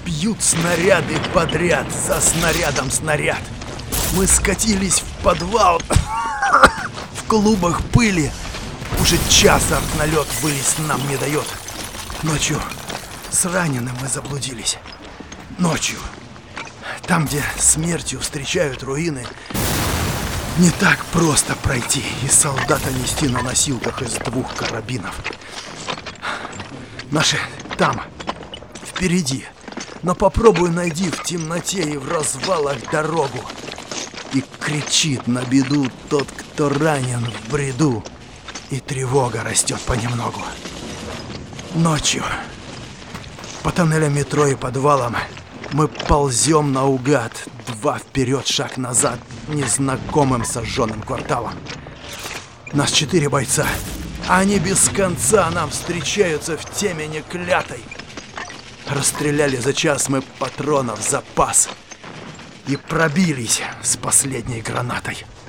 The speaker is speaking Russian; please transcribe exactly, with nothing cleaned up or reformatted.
Бьют снаряды подряд, за снарядом снаряд. Мы скатились в подвал, в клубах пыли. Уже час артналет вылез нам не дает. Ночью с раненым мы заблудились. Ночью. Там, где смертью встречают руины, не так просто пройти и солдата нести на носилках из двух карабинов. Наши там, впереди. Но попробуй найди в темноте и в развалах дорогу. И кричит на беду тот, кто ранен в бреду. И тревога растет понемногу. Ночью по тоннелям метро и подвалам мы ползем наугад, два вперед, шаг назад, незнакомым сожженным кварталом. Нас четыре бойца, а они без конца нам встречаются в темени клятой. Расстреляли за час мы патронов запас и пробились с последней гранатой.